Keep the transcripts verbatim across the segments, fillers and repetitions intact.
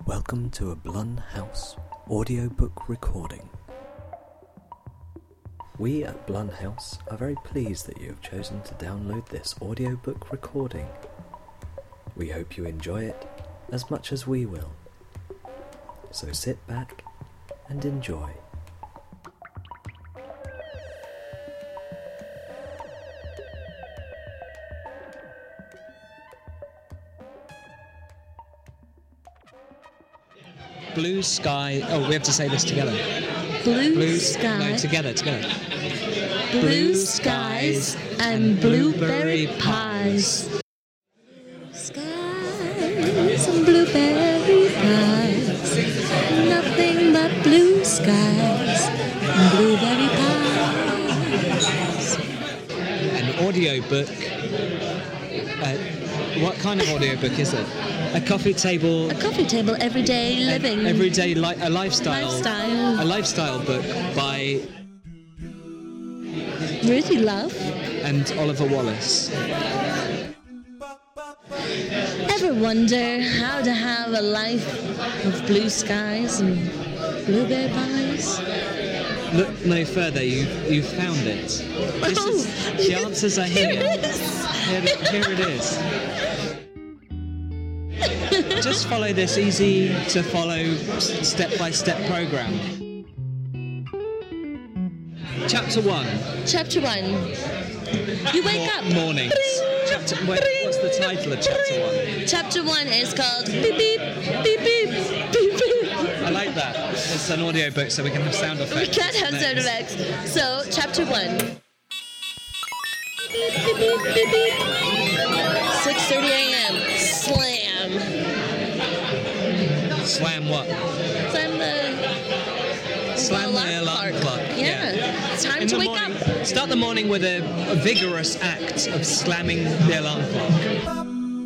Welcome to a Blunhouse audiobook recording. We at Blunhouse are very pleased that you have chosen to download this audiobook recording. We hope you enjoy it as much as we will. So sit back and enjoy. Blue sky. Oh, we have to say this together. Blue, Blue sky. No, together, together. Blue, blue skies and blueberry pies. Skies and blueberry pies. Nothing but blue skies and blueberry pies. An audiobook. Uh, what kind of audiobook is it? A coffee table. A coffee table, everyday living. Everyday li- a lifestyle. Lifestyle. A lifestyle book by Ruthie Love and Oliver Wallace. Ever wonder how to have a life of blue skies and blueberry pies? Look no further. You you found it. This Oh, is, the answers are here. Here it is. Here, here it is. Just follow this easy to follow step-by-step program. Chapter one. Chapter one. You wake Mor- up. Mornings. Chapter. Wait, what's the title of chapter one? Chapter one is called Beep Beep Beep Beep Beep Beep. I like that. It's an audiobook, so we can have sound effects. We can't have Next. sound effects. So, chapter one. Beep beep beep beep beep. six thirty a.m. Slam. Slam what? Slam the. Slam the alarm clock. Yeah. Yeah. It's time In to the wake morning, up. Start the morning with a, a vigorous act of slamming the alarm clock.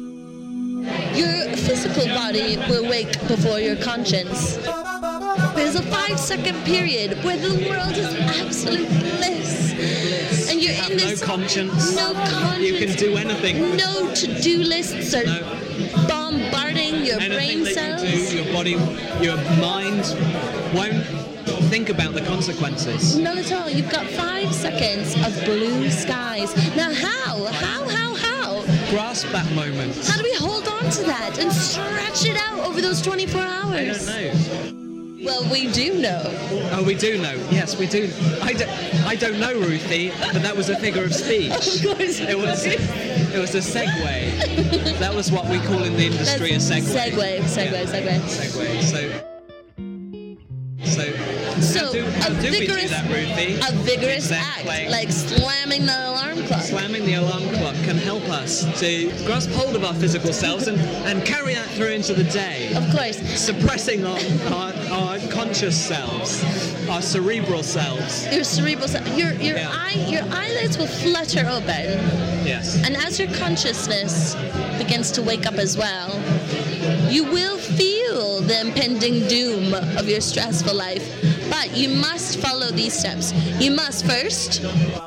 Your physical body will wake before your conscience. There's a five-second period where the world is absolute bliss. Bliss. And you're You have in this no conscience. no conscience. You can do anything. No to-do lists are No. bombarding your Anything brain that cells. you do, your body, your mind won't think about the consequences. Not at all. You've got five seconds of blue skies. Now, how? How? How? How? Grasp that moment. How do we hold on to that and stretch it out over those twenty-four hours? I don't know. Well, we do know. Oh, we do know. Yes, we do. I don't, I don't know, Ruthie, but that was a figure of speech. Of course. It was, it was a segue. That was what we call in the industry That's a segue. Segue, segue, Yeah. segue. Segue. So, so, So, how do, a how do we do vigorous, that, Ruthie? a vigorous Exactly. act, like slamming the alarm clock. Slamming the alarm clock can help us to grasp hold of our physical selves and, and carry that through into the day. Of course. Suppressing our, our, our conscious selves, our cerebral selves. Your cerebral, se- your your Yeah. eye, your eyelids will flutter open, Yes. and as your consciousness begins to wake up as well, you will feel the impending doom of your stressful life. But you must follow these steps. You must first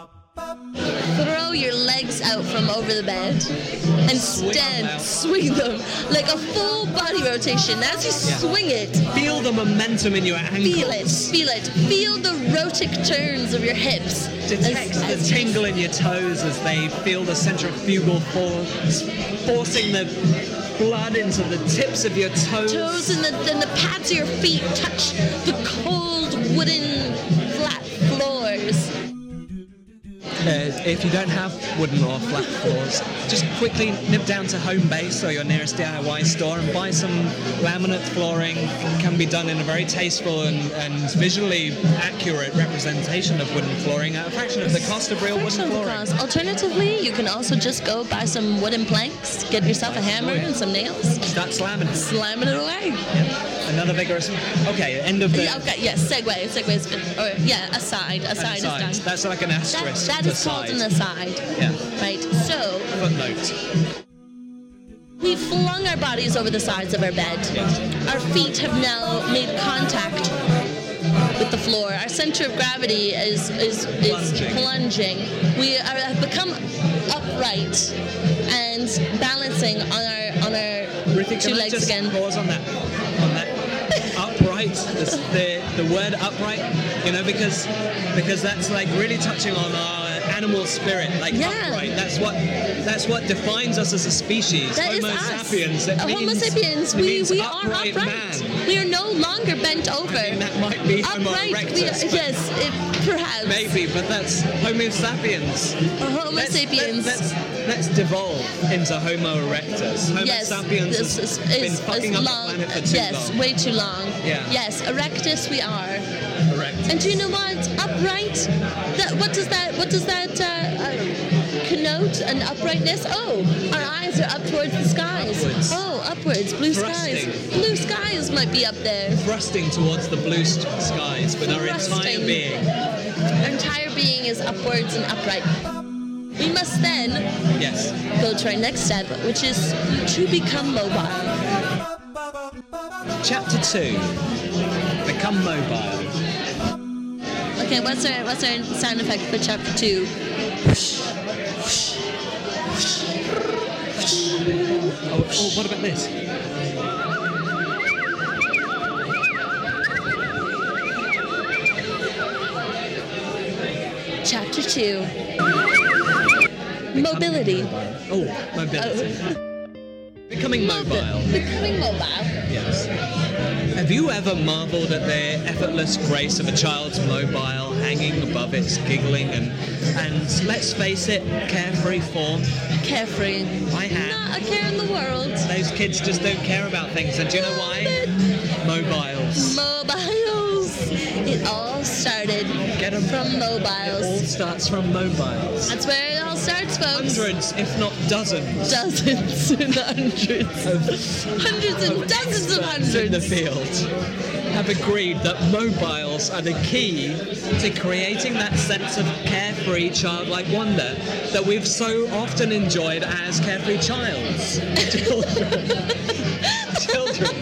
throw your legs out from over the bed and Swing them stand, out. swing them like a full body rotation. As you Yeah. swing it, Feel the momentum in your ankles. feel it, feel it, feel the rotic turns of your hips. Detect as- the as you- tingle in your toes as they feel the centrifugal force forcing the blood into the tips of your toes. toes and the, and the pads of your feet touch the cold wooden flat floors. Uh, if you don't have wooden or flat floors, just quickly nip down to Home Base or your nearest D I Y store and buy some laminate flooring. It can be done in a very tasteful and, and visually accurate representation of wooden flooring at a fraction of the cost of real Fraction wooden of the flooring. cost. Alternatively, you can also just go buy some wooden planks, get yourself a hammer and some nails, Start slamming. slamming it away. Another vigorous. Okay, end of the. Yeah, okay, yes, segue, segue is good. Or, yeah, aside, aside is aside. done. That's like an That, asterisk. that is called aside. an aside. Yeah. Right, so Footnote. we've flung our bodies over the sides of our bed. Yes. Our feet have now made contact with the floor. Our center of gravity is is, is Plunging. plunging. We are, have become upright and balancing on our on our Ruthie, two can I legs just again. pause on that on that upright, the, the the word upright, you know, because because that's like really touching on our animal spirit, like Yeah. upright. That's what that's what defines us as a species. That is Homo us. sapiens. It Uh, Homo means- sapiens, it we, means we are upright upright. man. We are no longer bent over. I mean, that might be Homo upright, erectus, we are, but- yes, it, perhaps. Maybe, but that's Homo sapiens. Uh, Homo Let's- sapiens. Let's, let's devolve into Homo erectus. Homo yes, sapiens this has is, been is, fucking is up long. the planet for too yes, long. way too long. Yeah. Yes, erectus we are. Erectus. And do you know what? Upright. That what does that what does that uh, uh, connote? An uprightness? Oh, our eyes are up towards the skies. Upwards. Oh, upwards. Blue Thrusting. skies. Blue skies might be up there. Thrusting towards the blue st- skies with our entire Thrusting. being. Our entire being is upwards and upright. We must then Yes. go to our next step, which is to become mobile. Chapter two. Become mobile. Okay, what's our what's our sound effect for chapter two? Oh, oh, what about this? Chapter two. Mobility. Oh, mobility. Becoming mobile. Becoming mobile. Yes. Have you ever marveled at the effortless grace of a child's mobile hanging above its giggling and, and let's face it, carefree form? Carefree. I have. Not a care in the world. Those kids just don't care about things, and do you know why? Mobiles. Mobiles. It all started Get 'em. from It all mobiles. starts from mobiles. That's where it all starts, folks. Hundreds, if not dozens, Dozens and hundreds. of Hundreds and dozens of experts in the hundreds. field have agreed that mobiles are the key to creating that sense of carefree childlike wonder that we've so often enjoyed as carefree childs. Children. Children.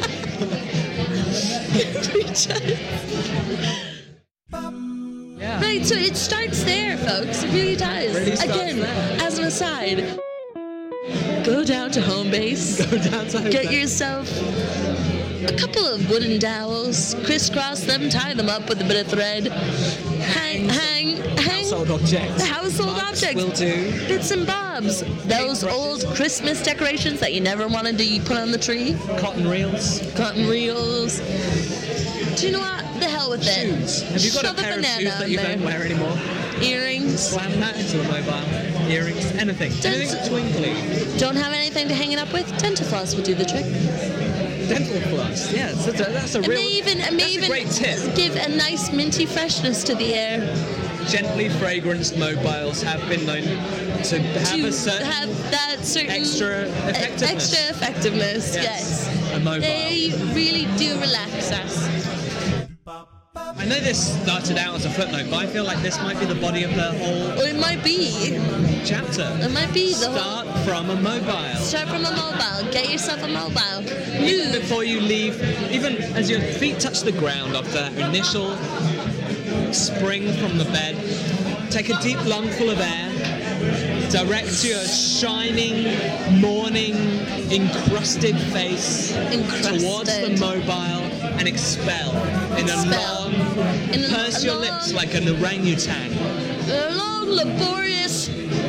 Yeah. Right, so it starts there, folks. It really does. Really starts Again, there. as an aside, go down to home base. Go down to Get Hobart. yourself a couple of wooden dowels, crisscross them, tie them up with a bit of thread. Hang, hang, hang. Household objects. Household Mugs objects. will do. Bits and bobs. Those brushes. old Christmas decorations that you never wanted to put on the tree. Cotton reels. Cotton reels. Do you know what? The hell with it. Shoes. Have you got Shove a pair of banana shoes that in you there. don't wear anymore? Earrings. Slam that into the mobile. Earrings. Anything. Don't- Anything twinkly. Don't have anything to hang it up with? Dental floss will do the trick. Dental floss. Yes, that's a, that's a It real. may even, it may that's even a great tip. give a nice minty freshness to the air. Gently fragranced mobiles have been known to have to a certain have that certain extra e- effectiveness. extra effectiveness. Yes, Yes, a mobile. They really do relax us. I know this started out as a footnote, but I feel like this might be the body of the whole Or it might be. chapter. It might be the whole. Start from a mobile. Start from a mobile. Get yourself a mobile. Even Move. before you leave, even as your feet touch the ground after that initial spring from the bed, take a deep lungful of air, direct your shining, morning, encrusted face towards the Encrusted. mobile and expel in a Expel. long, In a- purse a your long- lips like an orangutan. A long, laborious.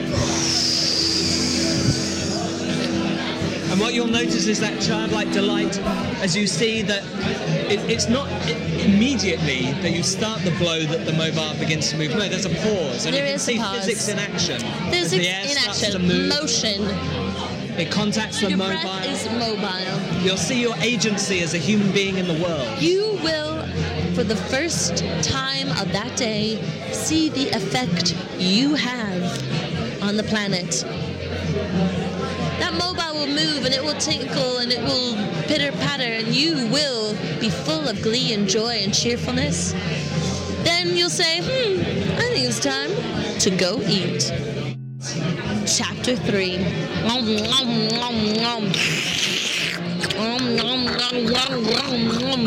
And what you'll notice is that childlike delight as you see that it, it's not i- immediately that you start the blow that the mobile begins to move. No, there's a pause, and There you can is a see pause. physics in action. As Physics the air in starts to action. move, Motion. it contacts the Your mobile. breath is mobile. You'll see your agency as a human being in the world. You will, for the first time of that day, see the effect you have on the planet. That mobile will move and it will tinkle and it will pitter patter and you will be full of glee and joy and cheerfulness. Then you'll say, hmm, I think it's time to go eat. Chapter three. Nom, nom, nom, nom. Nom, nom, nom, nom, nom, nom.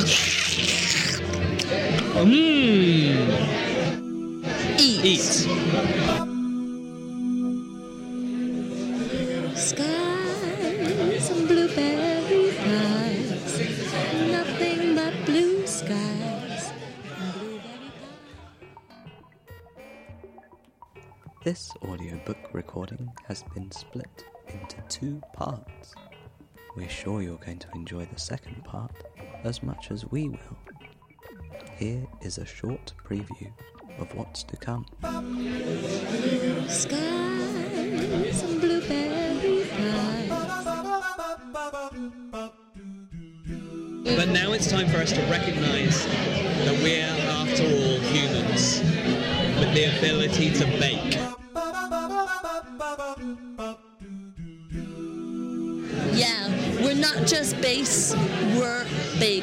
Mmm. Eat. Eat. Skies and blueberry pies, nothing but blue skies. This audiobook recording has been split into two parts. We're sure you're going to enjoy the second part as much as we will. Here is a short preview of what's to come. Blue skies and blueberry pie. But now it's time for us to recognise that we're, after all, humans with the ability to bake. Yeah, we're not just base, we're bake.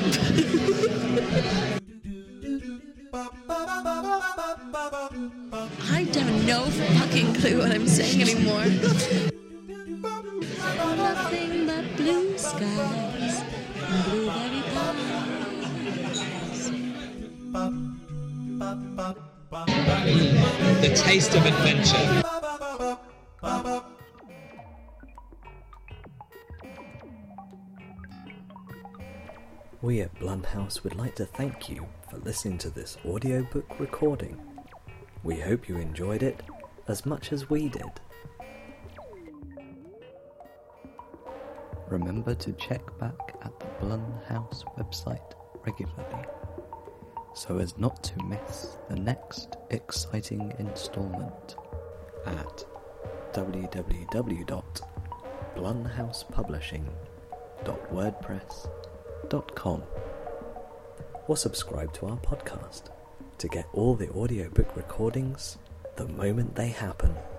I have no fucking clue what I'm saying anymore. Nothing but blue skies and blueberry pies. The taste of adventure. We at Blumhouse would like to thank you for listening to this audiobook recording. We hope you enjoyed it as much as we did. Remember to check back at the Blumhouse website regularly, so as not to miss the next exciting installment at w w w dot blumhouse publishing dot wordpress dot com, or subscribe to our podcast to get all the audiobook recordings the moment they happen.